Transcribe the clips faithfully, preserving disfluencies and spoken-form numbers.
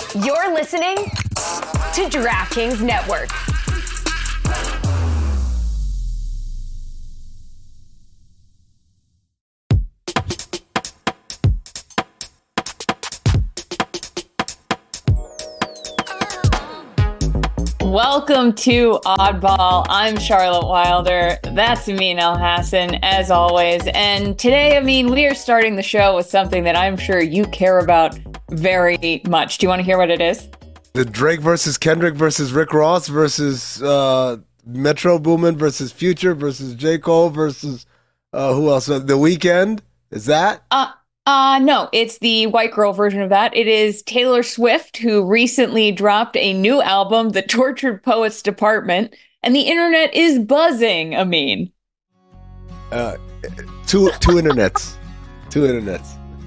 You're listening to DraftKings Network. Welcome to Oddball. I'm Charlotte Wilder. That's Amin Elhassan, as always. And today, I mean, we are starting the show with something that I'm sure you care about very much. Do you want to hear what it is? The Drake versus Kendrick versus Rick Ross versus uh, Metro Boomin versus Future versus J. Cole versus uh, who else? Uh, The Weeknd? Is that? Uh, uh, no, it's the white girl version of that. It is Taylor Swift, who recently dropped a new album, The Tortured Poets Department, and the internet is buzzing, Amin. Uh, two two internets. Two internets.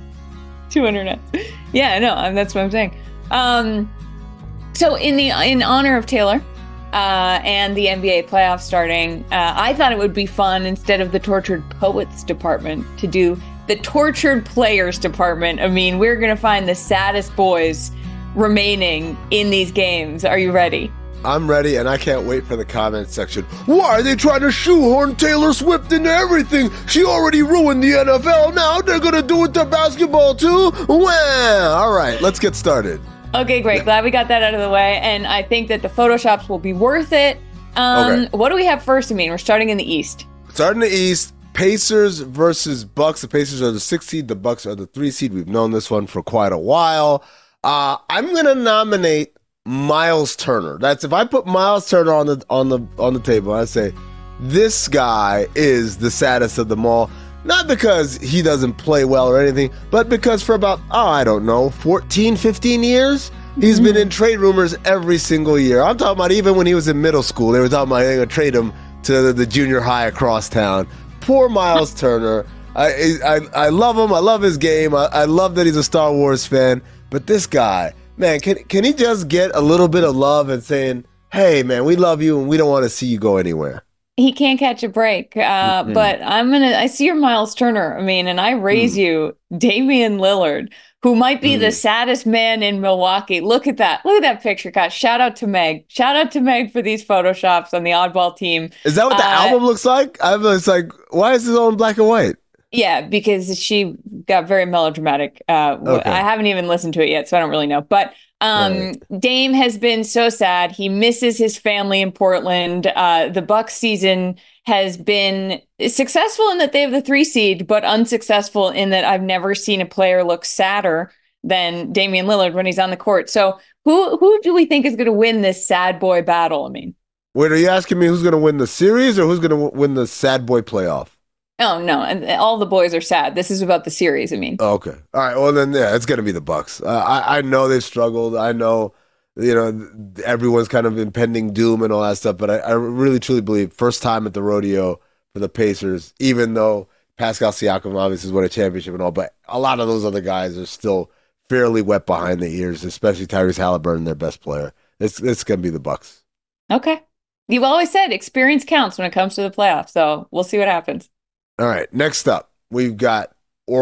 Two internets. Yeah, no, um, that's what I'm saying. Um, so in the in honor of Taylor uh, and the N B A playoffs starting, uh, I thought it would be fun, instead of the Tortured Poets Department, to do the Tortured Players Department. I mean, we're going to find the saddest boys remaining in these games. Are you ready? I'm ready, and I can't wait for the comment section. Why are they trying to shoehorn Taylor Swift into everything? She already ruined the N F L. Now they're going to do it to basketball, too? Well, all right, let's get started. Okay, great. Glad we got that out of the way. And I think that the Photoshops will be worth it. Um, okay. What do we have first, I mean? We're starting in the East. Starting in the East, Pacers versus Bucks. The Pacers are the six seed. The Bucks are the three seed. We've known this one for quite a while. Uh, I'm going to nominate Miles Turner. That's if I put Miles Turner on the on the on the table, I say this guy is the saddest of them all. Not because he doesn't play well or anything, but because for about, oh, I don't know, fourteen, fifteen years, he's mm-hmm. been in trade rumors every single year. I'm talking about even when he was in middle school, they were talking about they're going to trade him to the, the junior high across town. Poor Miles Turner. I, I I love him. I love his game. I, I love that he's a Star Wars fan. But this guy, man, can can he just get a little bit of love and saying, hey, man, we love you and we don't want to see you go anywhere? He can't catch a break. Uh, mm-hmm. But I'm going to, I see your Miles Turner, I mean, and I raise mm. you Damian Lillard, who might be mm. the saddest man in Milwaukee. Look at that. Look at that picture, guys. Shout out to Meg. Shout out to Meg for these Photoshops on the Oddball team. Is that what the uh, album looks like? I was like, why is it all in black and white? Yeah, because she got very melodramatic. Uh, okay. I haven't even listened to it yet, so I don't really know. But um, right. Dame has been so sad. He misses his family in Portland. Uh, the Bucks season has been successful in that they have the three seed, but unsuccessful in that I've never seen a player look sadder than Damian Lillard when he's on the court. So who who do we think is going to win this sad boy battle? I mean, wait, are you asking me who's going to win the series or who's going to win the sad boy playoff? Oh, no, and all the boys are sad. This is about the series, I mean. Okay. All right, well, then, yeah, it's going to be the Bucks. Uh, I, I know they've struggled. I know, you know, everyone's kind of impending doom and all that stuff, but I, I really, truly believe first time at the rodeo for the Pacers, even though Pascal Siakam obviously has won a championship and all, but a lot of those other guys are still fairly wet behind the ears, especially Tyrese Halliburton, their best player. It's, it's going to be the Bucks. Okay. You've always said experience counts when it comes to the playoffs, so we'll see what happens. All right, next up, we've got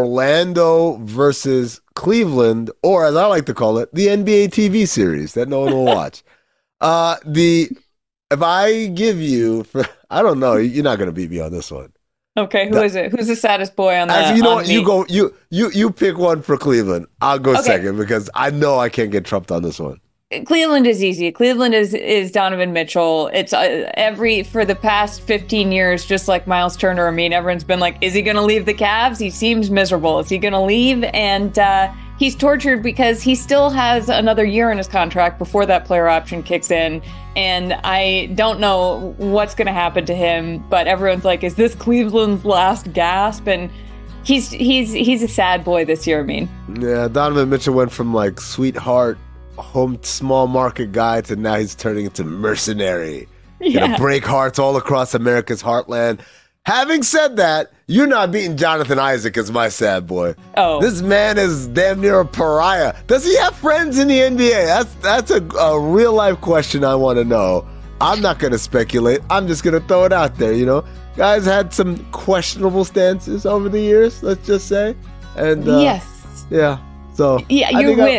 Orlando versus Cleveland, or as I like to call it, the N B A T V series that no one will watch. uh, the if I give you, for, I don't know, you're not going to beat me on this one. Okay, who the, is it? Who's the saddest boy on the? Actually, you know what? Me? You go. You you you pick one for Cleveland. I'll go okay. second because I know I can't get trumped on this one. Cleveland is easy. Cleveland is is Donovan Mitchell. It's uh, every for the past fifteen years, just like Miles Turner. I mean, everyone's been like, is he going to leave the Cavs? He seems miserable. Is he going to leave? And uh, he's tortured because he still has another year in his contract before that player option kicks in. And I don't know what's going to happen to him, but everyone's like, is this Cleveland's last gasp? And he's he's he's a sad boy this year. I mean, yeah, Donovan Mitchell went from like sweetheart, home small market guy to now he's turning into mercenary. Yeah. Gonna break hearts all across America's heartland. Having said that, you're not beating Jonathan Isaac as my sad boy. Oh, this man is damn near a pariah. Does he have friends in the N B A? That's that's a, a real life question I want to know. I'm not going to speculate. I'm just going to throw it out there. You know, guys had some questionable stances over the years. Let's just say, and uh, yes, yeah. So yeah, I you win. I,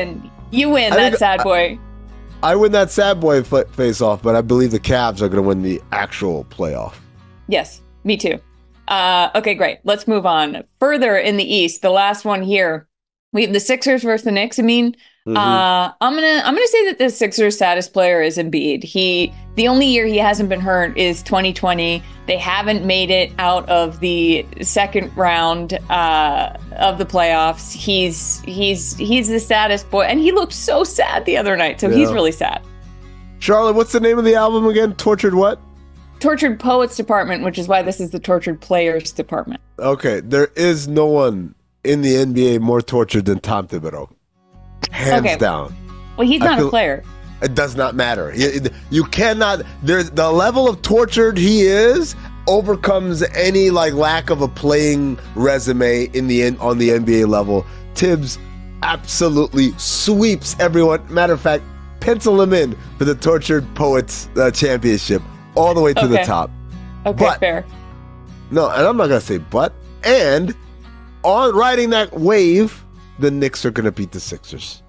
You win I that think- sad boy. I win that sad boy f- face off, but I believe the Cavs are going to win the actual playoff. Yes, me too. Uh, okay, great. Let's move on. Further in the East, the last one here, we have the Sixers versus the Knicks. I mean, Mhm. uh, I'm gonna I'm gonna say that the Sixers' saddest player is Embiid. He the only year he hasn't been hurt is twenty twenty. They haven't made it out of the second round uh, of the playoffs. He's he's he's the saddest boy, and he looked so sad the other night. So Yeah. he's really sad. Charlotte, what's the name of the album again? Tortured what? Tortured Poets Department, which is why this is the Tortured Players Department. Okay, there is no one in the N B A more tortured than Tom Thibodeau. Hands Okay. down. Well, he's I not feel- a player. It does not matter. You, you cannot. There's the level of tortured he is overcomes any like lack of a playing resume in the N- on the N B A level. Tibbs absolutely sweeps everyone. Matter of fact, pencil him in for the Tortured Poets uh, Championship all the way to the Okay. top. Okay, But- fair. No, and I'm not gonna say but. And on riding that wave, the Knicks are gonna beat the Sixers.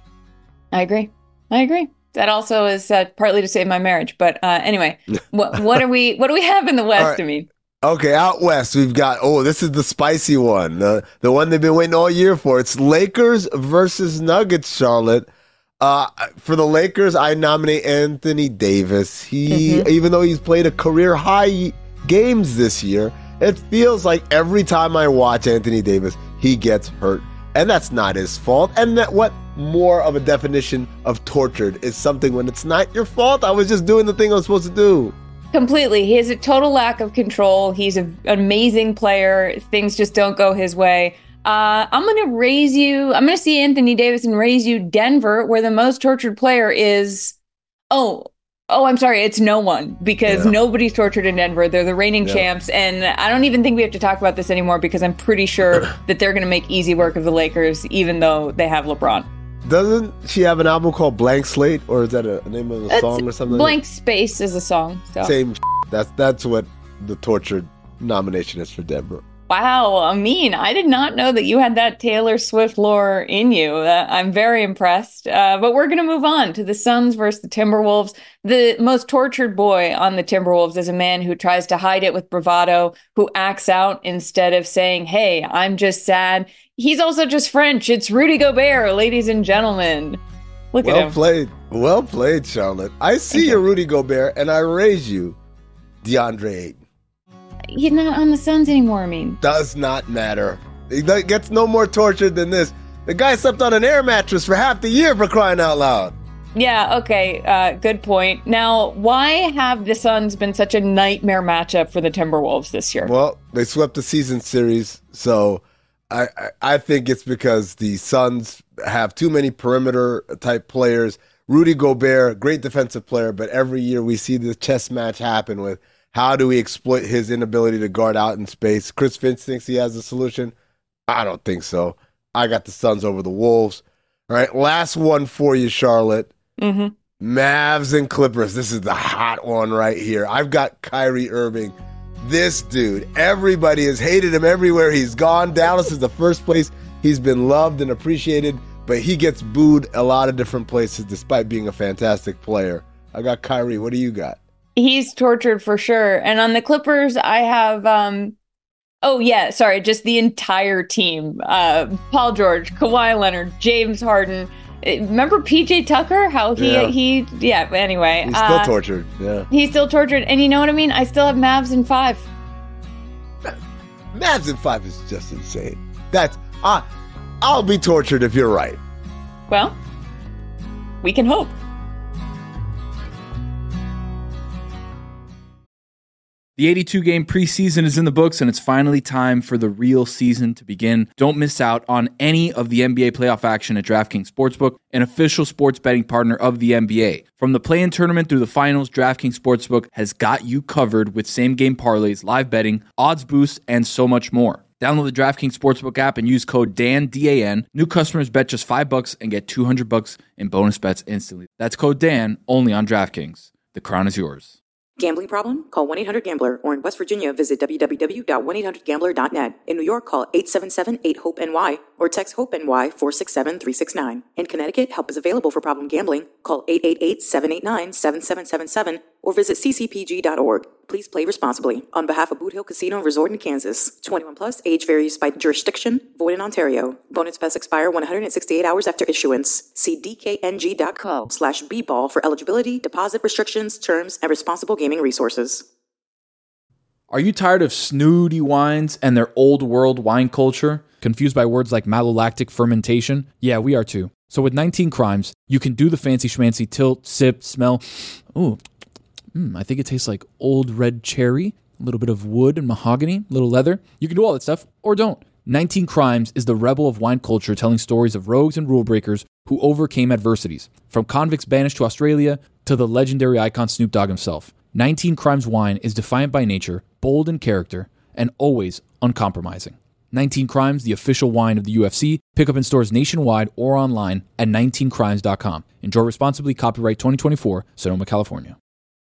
I agree. I agree. That also is uh, partly to save my marriage. But uh, anyway, what what are we? What do we have in the West? All right. I mean, Okay, out west we've got oh, this is the spicy one, the the one they've been waiting all year for. It's Lakers versus Nuggets, Charlotte. Uh, for the Lakers, I nominate Anthony Davis. He, Mhm. even though he's played a career high games this year, it feels like every time I watch Anthony Davis, he gets hurt, and that's not his fault. And that what more of a definition of tortured is something when it's not your fault. I was just doing the thing I was supposed to do. completely. He has a total lack of control. He's a, an amazing player. Things just don't go his way. Uh, I'm going to raise you. I'm going to see Anthony Davis and raise you Denver, where the most tortured player is. Oh, oh, I'm sorry. It's no one because Yeah. nobody's tortured in Denver. They're the reigning Yeah. champs. And I don't even think we have to talk about this anymore because I'm pretty sure that they're going to make easy work of the Lakers, even though they have LeBron. Doesn't she have an album called Blank Slate, or is that a, a name of a That's- song or something? Blank Space is a song. So. Same. That's that's what the tortured nomination is for Denver. Wow, Amin, I did not know that you had that Taylor Swift lore in you. Uh, I'm very impressed. Uh, but we're going to move on to the Suns versus the Timberwolves. The most tortured boy on the Timberwolves is a man who tries to hide it with bravado, who acts out instead of saying, hey, I'm just sad. He's also just French. It's Rudy Gobert, ladies and gentlemen. Look at Well him. played. Well played, Charlotte. I see Thank you, you. Rudy Gobert, and I raise you, DeAndre Ayton. He's not on the Suns anymore, I mean. Does not matter. He gets no more tortured than this. The guy slept on an air mattress for half the year, for crying out loud. Yeah, okay, uh, good point. Now, why have the Suns been such a nightmare matchup for the Timberwolves this year? Well, they swept the season series, so I, I, I think it's because the Suns have too many perimeter type players. Rudy Gobert, great defensive player, but every year we see this chess match happen with how do we exploit his inability to guard out in space. Chris Finch thinks he has a solution. I don't think so. I got the Suns over the Wolves. All right, last one for you, Charlotte. Mm-hmm. Mavs and Clippers. This is the hot one right here. I've got Kyrie Irving. This dude, everybody has hated him everywhere he's gone. Dallas is the first place he's been loved and appreciated, but he gets booed a lot of different places despite being a fantastic player. I got Kyrie. What do you got? He's tortured for sure. And on the Clippers, I have, um, oh, yeah, sorry, just the entire team. Uh, Paul George, Kawhi Leonard, James Harden. Uh, Remember P J Tucker? How he, Yeah. he, yeah, anyway. He's still uh, tortured. Yeah. He's still tortured. And you know what I mean? I still have Mavs in five. Mavs in five is just insane. That's, uh, I'll be tortured if you're right. Well, we can hope. The eighty-two game preseason is in the books, and it's finally time for the real season to begin. Don't miss out on any of the N B A playoff action at DraftKings Sportsbook, an official sports betting partner of the N B A. From the play-in tournament through the finals, DraftKings Sportsbook has got you covered with same-game parlays, live betting, odds boosts, and so much more. Download the DraftKings Sportsbook app and use code D A N, D A N. New customers bet just five bucks and get two hundred bucks in bonus bets instantly. That's code D A N only on DraftKings. The crown is yours. Gambling problem? Call one eight hundred gambler, or in West Virginia, visit w w w dot one eight hundred gambler dot net. In New York, call eight seven seven eight hope N Y or text HOPE-NY four six seven three six nine. In Connecticut, help is available for problem gambling. Call eight eight eight seven eight nine seven seven seven seven or visit c c p g dot org. Please play responsibly. On behalf of Boot Hill Casino Resort in Kansas, twenty-one plus, age varies by jurisdiction, void in Ontario. Bonus bets expire one hundred sixty-eight hours after issuance. See d k n g dot co slash b ball for eligibility, deposit restrictions, terms, and responsible gaming resources. Are you tired of snooty wines and their old world wine culture? Confused by words like malolactic fermentation? Yeah, we are too. So with nineteen Crimes, you can do the fancy schmancy tilt, sip, smell. Ooh, mm, I think it tastes like old red cherry, a little bit of wood and mahogany, a little leather. You can do all that stuff, or don't. nineteen Crimes is the rebel of wine culture telling stories of rogues and rule breakers who overcame adversities, from convicts banished to Australia to the legendary icon Snoop Dogg himself. nineteen Crimes wine is defiant by nature, bold in character, and always uncompromising. nineteen Crimes, the official wine of the U F C. Pick up in stores nationwide or online at nineteen crimes dot com. Enjoy responsibly. Copyright twenty twenty-four, Sonoma, California.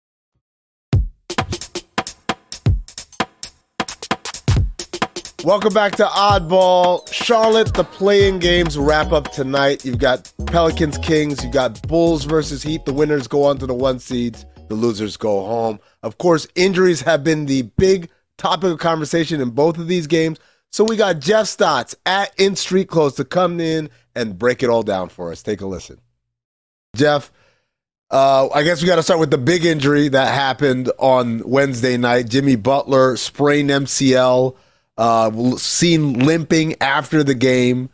Welcome back to Oddball. Charlotte, the play-in games wrap up tonight. You've got Pelicans, Kings. You've got Bulls versus Heat. The winners go on to the one seeds. The losers go home. Of course, injuries have been the big topic of conversation in both of these games. So we got Jeff Stotts at In Street Clothes to come in and break it all down for us. Take a listen. Jeff, uh, I guess we got to start with the big injury that happened on Wednesday night. Jimmy Butler sprained M C L. Uh, seen limping after the game.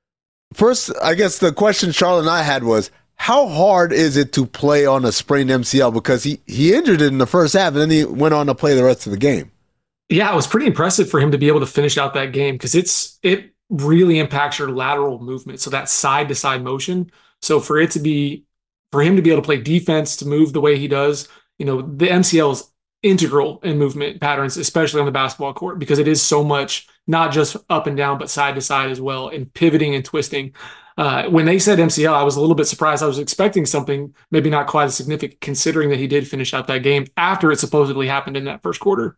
First, I guess the question Charlotte and I had was, how hard is it to play on a sprained M C L? Because he, he injured it in the first half, and then he went on to play the rest of the game. Yeah, it was pretty impressive for him to be able to finish out that game because it's it really impacts your lateral movement, so that side-to-side motion. So for it to be, for him to be able to play defense, to move the way he does, you know, the M C L is integral in movement patterns, especially on the basketball court, because it is so much, not just up and down, but side to side as well, and pivoting and twisting. Uh, when they said M C L, I was a little bit surprised. I was expecting something maybe not quite as significant, considering that he did finish out that game after it supposedly happened in that first quarter.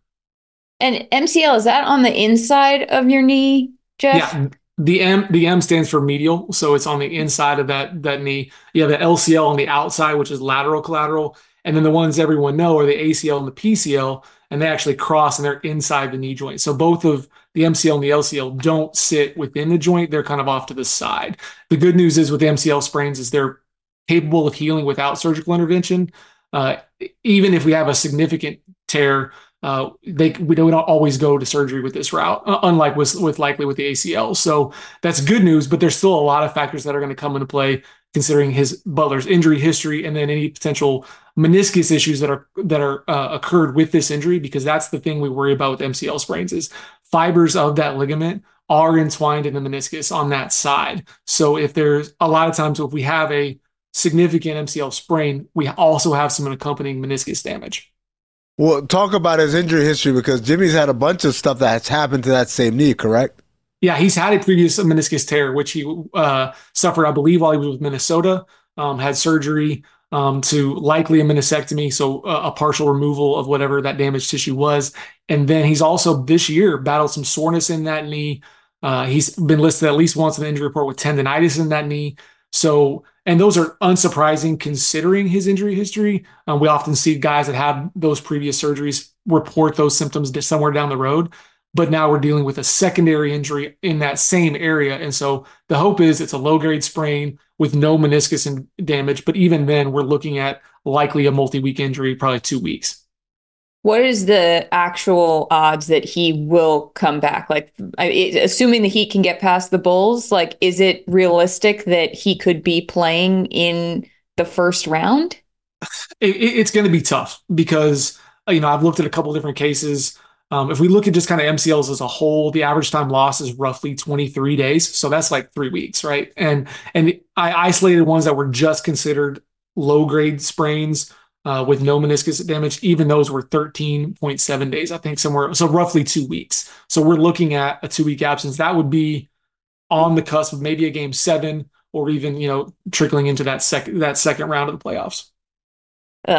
And M C L, is that on the inside of your knee, Jeff? Yeah. The M the M stands for medial, so it's on the inside of that that knee. You have the L C L on the outside, which is lateral collateral. And then the ones everyone know are the A C L and the P C L, and they actually cross and they're inside the knee joint. So both of the M C L and the L C L don't sit within the joint. They're kind of off to the side. The good news is with the M C L sprains is they're capable of healing without surgical intervention. Uh, even if we have a significant tear, uh, they we don't always go to surgery with this route, uh, unlike with, with likely with the A C L. So that's good news, but there's still a lot of factors that are going to come into play, considering his Butler's injury history and then any potential meniscus issues that are that are uh, occurred with this injury, because that's the thing we worry about with M C L sprains is fibers of that ligament are entwined in the meniscus on that side. So if there's a lot of times if we have a significant M C L sprain, we also have some accompanying meniscus damage. Well, talk about his injury history, because Jimmy's had a bunch of stuff that's happened to that same knee, correct? Yeah, he's had a previous meniscus tear, which he uh, suffered, I believe, while he was with Minnesota, um, had surgery um, to likely a meniscectomy, so uh, a partial removal of whatever that damaged tissue was. And then he's also this year battled some soreness in that knee. Uh, he's been listed at least once in the injury report with tendonitis in that knee. So, and those are unsurprising considering his injury history. Um, we often see guys that have those previous surgeries report those symptoms somewhere down the road. But now we're dealing with a secondary injury in that same area. And so the hope is it's a low-grade sprain with no meniscus damage. But even then, we're looking at likely a multi-week injury, probably two weeks. What is the actual odds that he will come back? Like, I, assuming that he can get past the Bulls, like, is it realistic that he could be playing in the first round? It, it's going to be tough because, you know, I've looked at a couple different cases. Um, if we look at just kind of M C Ls as a whole, the average time lost is roughly twenty-three days. So that's like three weeks, right? And and I isolated ones that were just considered low-grade sprains uh, with no meniscus damage. Even those were thirteen point seven days, I think, somewhere. So roughly two weeks. So we're looking at a two-week absence. That would be on the cusp of maybe a game seven or even, you know, trickling into that, sec- that second round of the playoffs. Ugh.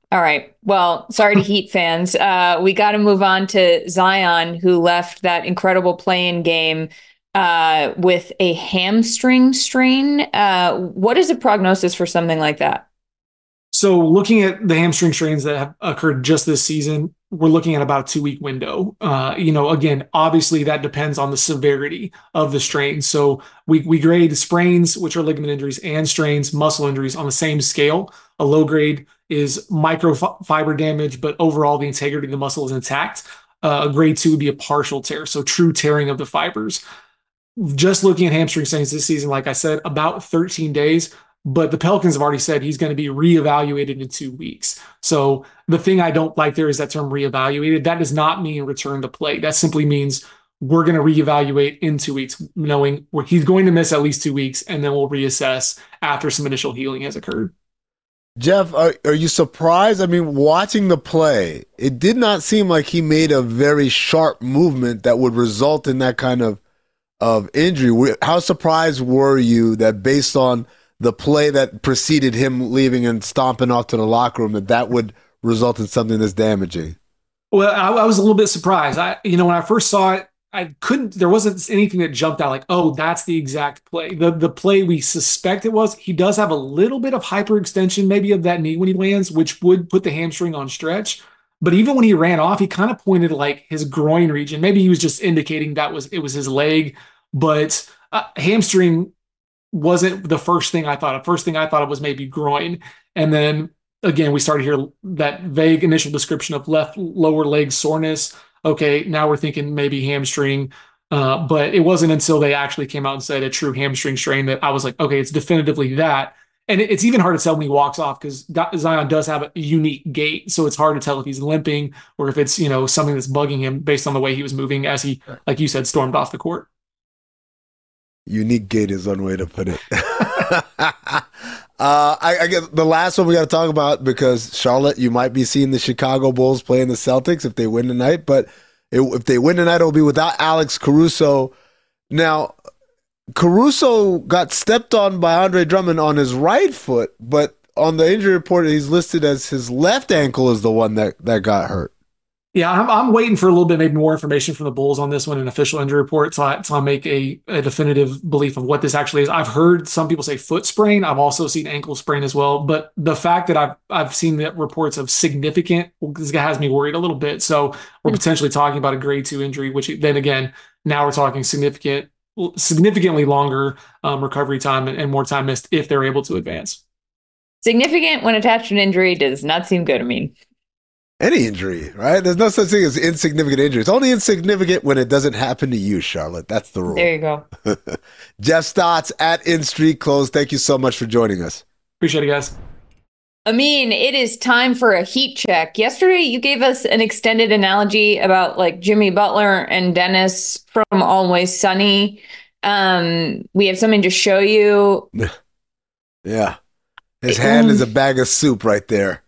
All right. Well, sorry to Heat fans. Uh, we got to move on to Zion, who left that incredible play-in game uh, with a hamstring strain. Uh, what is the prognosis for something like that? So looking at the hamstring strains that have occurred just this season, we're looking at about a two-week window. Uh, you know, again, obviously that depends on the severity of the strain. So we we grade sprains, which are ligament injuries, and strains, muscle injuries, on the same scale. A low grade is microfiber damage, but overall the integrity of the muscle is intact. Uh, a grade two would be a partial tear, so true tearing of the fibers. Just looking at hamstring strains this season, like I said, about thirteen days. But the Pelicans have already said he's going to be reevaluated in two weeks. So the thing I don't like there is that term reevaluated. That does not mean return to play. That simply means we're going to reevaluate in two weeks, knowing where he's going to miss at least two weeks, and then we'll reassess after some initial healing has occurred. Jeff, are, are you surprised? I mean, watching the play, it did not seem like he made a very sharp movement that would result in that kind of, of injury. How surprised were you that based on the play that preceded him leaving and stomping off to the locker room, that that would result in something that's damaging? Well, I, I was a little bit surprised. I, you know, when I first saw it, I couldn't, there wasn't anything that jumped out like, oh, that's the exact play. The the play we suspect it was, he does have a little bit of hyperextension maybe of that knee when he lands, which would put the hamstring on stretch. But even when he ran off, he kind of pointed like his groin region. Maybe he was just indicating that was, it was his leg, but uh, hamstring wasn't the first thing I thought of. First thing I thought of was maybe groin. And then again, we started to hear that vague initial description of left lower leg soreness. Okay, now we're thinking maybe hamstring. Uh, but it wasn't until they actually came out and said a true hamstring strain that I was like, okay, it's definitively that. And it's even hard to tell when he walks off because Zion does have a unique gait. So it's hard to tell if he's limping or if it's, you know, something that's bugging him based on the way he was moving as he, like you said, stormed off the court. Unique gait is one way to put it. uh, I, I guess the last one we got to talk about, because Charlotte, you might be seeing the Chicago Bulls playing the Celtics if they win tonight, but it, if they win tonight, it'll be without Alex Caruso. Now, Caruso got stepped on by Andre Drummond on his right foot, but on the injury report, he's listed as his left ankle is the one that, that got hurt. Yeah, I'm, I'm waiting for a little bit, maybe more information from the Bulls on this one, an official injury report, so I, so I make a, a definitive belief of what this actually is. I've heard some people say foot sprain. I've also seen ankle sprain as well. But the fact that I've I've seen the reports of significant, well, this has me worried a little bit. So we're potentially talking about a grade two injury, which then again, now we're talking significant, significantly longer um, recovery time and, and more time missed if they're able to advance. Significant when attached to an injury does not seem good to me. Any injury, right? There's no such thing as insignificant injury. It's only insignificant when it doesn't happen to you, Charlotte. That's the rule. There you go. Jeff Stotts at In Street Clothes. Thank you so much for joining us. Appreciate it, guys. Amin, it is time for a heat check. Yesterday, you gave us an extended analogy about like Jimmy Butler and Dennis from Always Sunny. Um, we have something to show you. Yeah. His hand um, is a bag of soup right there.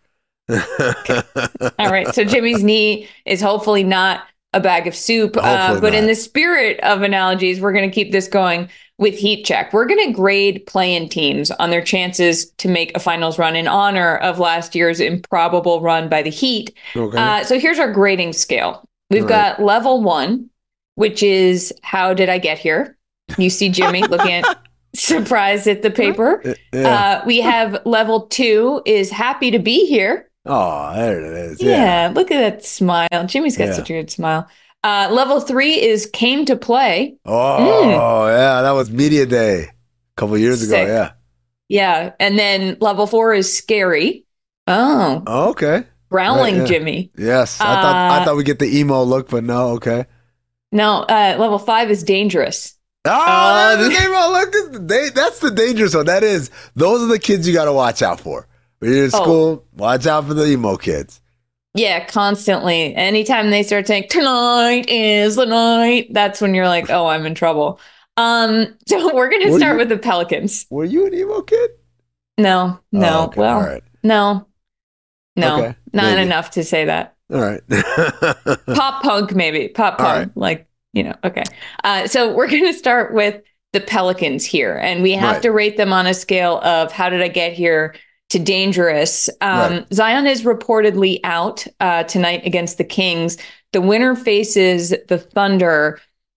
All right. So Jimmy's knee is hopefully not a bag of soup. Uh, but not. In the spirit of analogies, we're going to keep this going with Heat Check. We're going to grade play-in teams on their chances to make a finals run in honor of last year's improbable run by the Heat. Okay. Uh, so here's our grading scale. We've All got right. level one, which is how did I get here? You see Jimmy looking at surprised at the paper. Yeah. Uh, we have level two is happy to be here. Oh, there it is. Yeah. yeah, look at that smile. Jimmy's got yeah. such a good smile. Uh, level three is came to play. Oh, mm. yeah, that was media day a couple years Sick. ago. Yeah, yeah, and then level four is scary. Oh, oh okay. Growling right, yeah. Jimmy. Yes, I uh, thought I thought we get the emo look, but no, okay. No, uh, level five is dangerous. Oh, uh, that's, the emo look. That's the dangerous one. That is. Those are the kids you got to watch out for. When you're in oh. school, watch out for the emo kids. Yeah, constantly. Anytime they start saying, tonight is the night, that's when you're like, oh, I'm in trouble. Um, so we're going to start you, with the Pelicans. Were you an emo kid? No, no. Oh, okay. Well, All right. no, no, okay. not maybe. enough to say that. All right. Pop punk, maybe. Pop punk. Right. Like, you know, okay. Uh, so we're going to start with the Pelicans here, and we have right. to rate them on a scale of how did I get here to dangerous. Um, Right. Zion is reportedly out uh, tonight against the Kings. The winner faces the Thunder.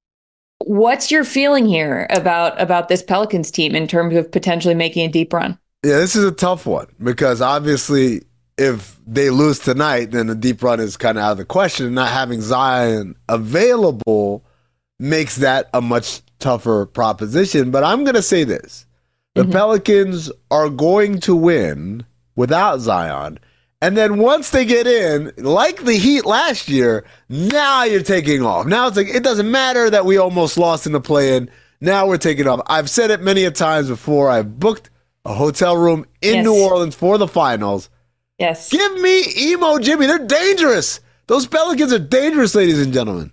What's your feeling here about about this Pelicans team in terms of potentially making a deep run? Yeah, this is a tough one because obviously if they lose tonight, then the deep run is kind of out of the question. And not having Zion available makes that a much tougher proposition. But I'm going to say this. The mm-hmm. Pelicans are going to win without Zion. And then once they get in, like the Heat last year, now you're taking off. Now it's like, it doesn't matter that we almost lost in the play-in. Now we're taking off. I've said it many a times before. I've booked a hotel room in yes. New Orleans for the finals. Yes. Give me Emo Jimmy. They're dangerous. Those Pelicans are dangerous, ladies and gentlemen.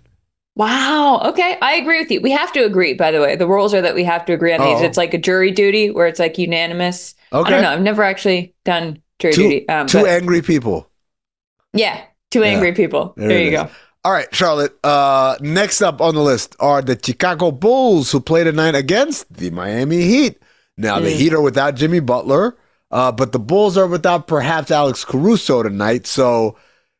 Wow. Okay. I agree with you. We have to agree, by the way. The rules are that we have to agree on oh. these. It's like a jury duty where it's like unanimous. Okay. I don't know. I've never actually done jury two, duty. Um, two but, angry people. Yeah. Two yeah. angry people. There, there you go. All right, Charlotte. Uh, next up on the list are the Chicago Bulls, who play tonight against the Miami Heat. Now, mm. the Heat are without Jimmy Butler, uh, but the Bulls are without perhaps Alex Caruso tonight. So,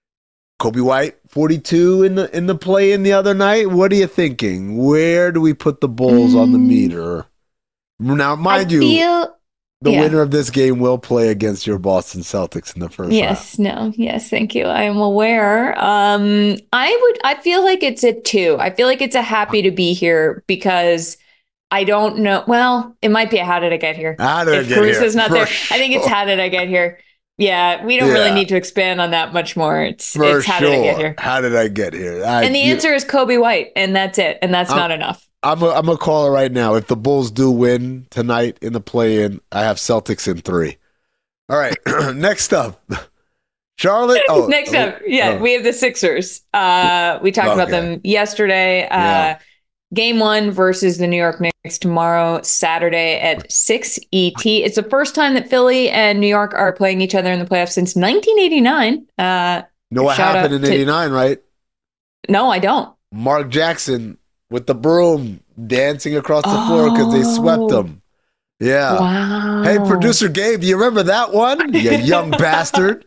Kobe White, forty-two in the in the play in the other night. What are you thinking? Where do we put the Bulls mm. on the meter? Now, mind I you, feel, the yeah. winner of this game will play against your Boston Celtics in the first yes, round. no, yes, thank you. I am aware. Um, I would. I feel like it's a two. I feel like it's a happy to be here because I don't know. Well, it might be a how did I get here? How did if I get Caruso's here? not For there, sure. I think it's how did I get here? Yeah, we don't Yeah. really need to expand on that much more. It's For it's how sure. did I get here? How did I get here? I, And the you, answer is Kobe White, and that's it. And that's I'm, not enough. I'm a, I'm a caller right now. If the Bulls do win tonight in the play-in, I have Celtics in three. All right, next up, Charlotte. Oh, next oh, up, yeah, oh. we have the Sixers. Uh, we talked Okay. about them yesterday. Uh, Yeah. Game one versus the New York Knicks tomorrow, Saturday at six E T. It's the first time that Philly and New York are playing each other in the playoffs since nineteen eighty-nine. Uh, know what shout happened out in to- eighty-nine, right? no, I don't. Mark Jackson with the broom dancing across the floor because they swept Oh. them. Yeah. Wow. Hey, producer Gabe, do you remember that one? You young bastard.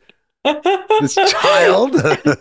This child.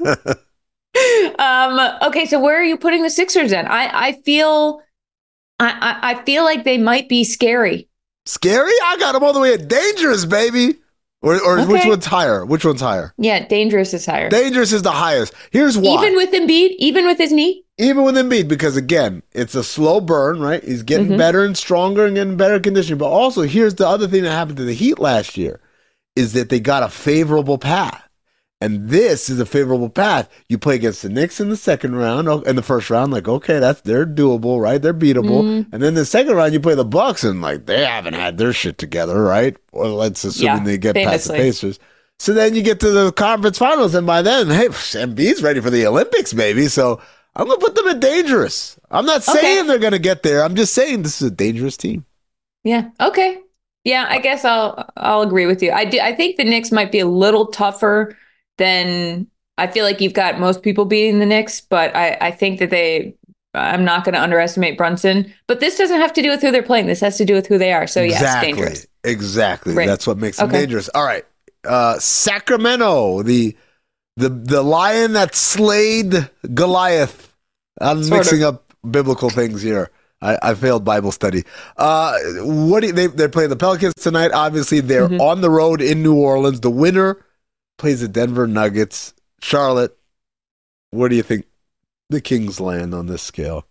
um, okay, so where are you putting the Sixers in? I, I feel, I, I, I feel like they might be scary. Scary? I got them all the way at dangerous, baby. Or, or Okay. which one's higher? Which one's higher? Yeah, dangerous is higher. Dangerous is the highest. Here's why. Even with Embiid, even with his knee. Even with Embiid, because again, it's a slow burn, right? He's getting Mhm. better and stronger and getting better condition. But also, here's the other thing that happened to the Heat last year is that they got a favorable path. And this is a favorable path. You play against the Knicks in the second round, oh, in the first round, like, okay, that's they're doable, right? They're beatable. Mm. And then the second round, you play the Bucks, and like they haven't had their shit together, right? Or let's assume Yeah, they get past the famously. Pacers. So then you get to the conference finals, and by then, hey, Embiid's ready for the Olympics, baby. So I'm gonna put them at dangerous. I'm not saying Okay. they're gonna get there. I'm just saying this is a dangerous team. Yeah. Okay. Yeah, I guess I'll I'll agree with you. I do. I think the Knicks might be a little tougher than I feel like you've got most people beating the Knicks, but I I think that they. I'm not going to underestimate Brunson, but this doesn't have to do with who they're playing. This has to do with who they are. So yes, exactly, dangerous. exactly. Right. That's what makes them Okay. dangerous. All right, uh, Sacramento, the the the lion that slayed Goliath. I'm Sort mixing up biblical things here. I, I failed Bible study. Uh, what do you, they they're playing the Pelicans tonight? Obviously, they're Mhm. on the road in New Orleans. The winner plays the Denver Nuggets. Charlotte, where do you think the Kings land on this scale?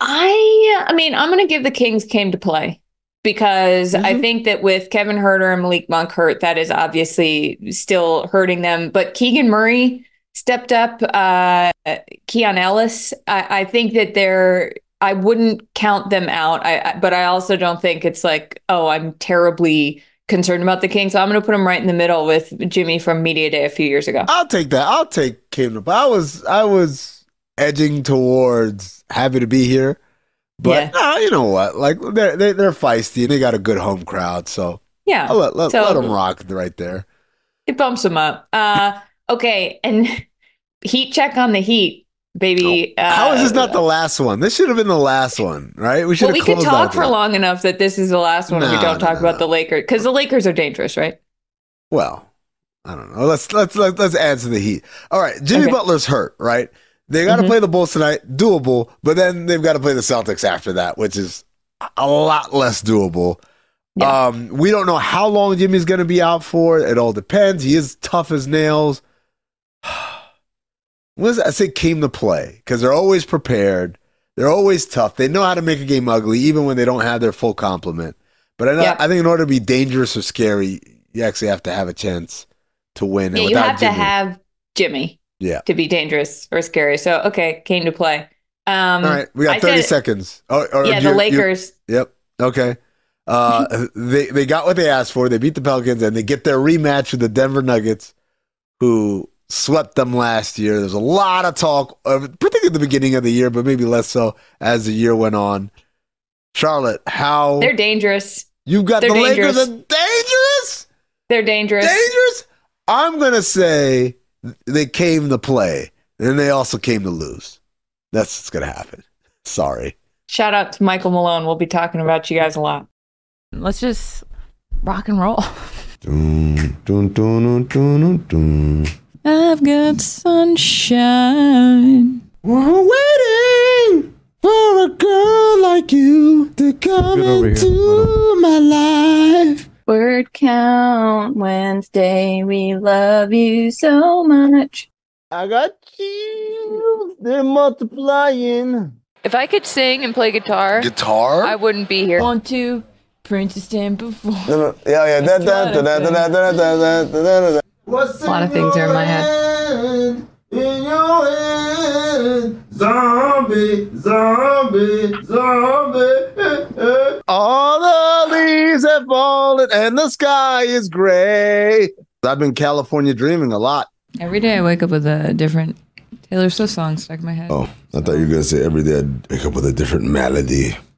I I mean, I'm going to give the Kings came to play because I Mhm. think that with Kevin Huerter and Malik Monk hurt, that is obviously still hurting them. But Keegan Murray stepped up. Uh, Keon Ellis, I, I think that they're. I wouldn't count them out. I, I but I also don't think it's like, oh, I'm terribly concerned about the Kings. So I'm going to put them right in the middle with Jimmy from Media Day a few years ago. I'll take that. I'll take Kim. But I was I was edging towards happy to be here, but Yeah. nah, you know what? Like they're they, they're feisty and they got a good home crowd, so Yeah, I'll let let, So- let them rock right there. it bumps them up. Uh, okay, and heat check on the Heat, baby. Uh, How is this not the last one? This should have been the last one, right? We should Well, have we could closed talk out for there. long enough that this is the last one. and we No, don't no, talk no, about no. the Lakers because the Lakers are dangerous, right? Well, I don't know. Let's let's let's, let's add to the heat. All right, Jimmy Okay. Butler's hurt, right? They got to Mhm. play the Bulls tonight, doable, but then they've got to play the Celtics after that, which is a lot less doable. Yeah. Um, we don't know how long Jimmy's going to be out for. It all depends. He is tough as nails. What does I say? Came to play because they're always prepared. They're always tough. They know how to make a game ugly, even when they don't have their full complement. But I, know, Yeah. I think in order to be dangerous or scary, you actually have to have a chance to win. And Yeah, you without have to Jimmy- have Jimmy Yeah. to be dangerous or scary. So, okay, came to play. Um, All right, we got I thirty said- seconds. Or, or Yeah, you- the you- Lakers. Yep. Okay. Uh, they they got what they asked for. They beat the Pelicans, and they get their rematch with the Denver Nuggets, who swept them last year. There's a lot of talk, uh, particularly at the beginning of the year, but maybe less so as the year went on. Charlotte, how They're dangerous. you've got they're the Lakers dangerous. are dangerous? They're dangerous. Dangerous? I'm gonna say they came to play, and they also came to lose. That's what's gonna happen. Sorry. Shout out to Michael Malone. We'll be talking about you guys a lot. Let's just rock and roll. Dun, dun, dun, dun, dun, dun. I've got sunshine. We're waiting for a girl like you to come Get over here. into my life. Word count Wednesday. We love you so much. I got you. They're multiplying. If I could sing and play guitar, Guitar? I wouldn't be here. One, two, Princess stand before. Yeah, yeah. Da, da, da, da, da, da, da, da, da, da. What's A lot of things are in my head. hand? In your hand, zombie, zombie, zombie. All the leaves have fallen and the sky is gray. I've been California dreaming a lot. Every day I wake up with a different Taylor Swift song stuck in my head. Oh, I thought you were going to say every day I'd wake up with a different melody.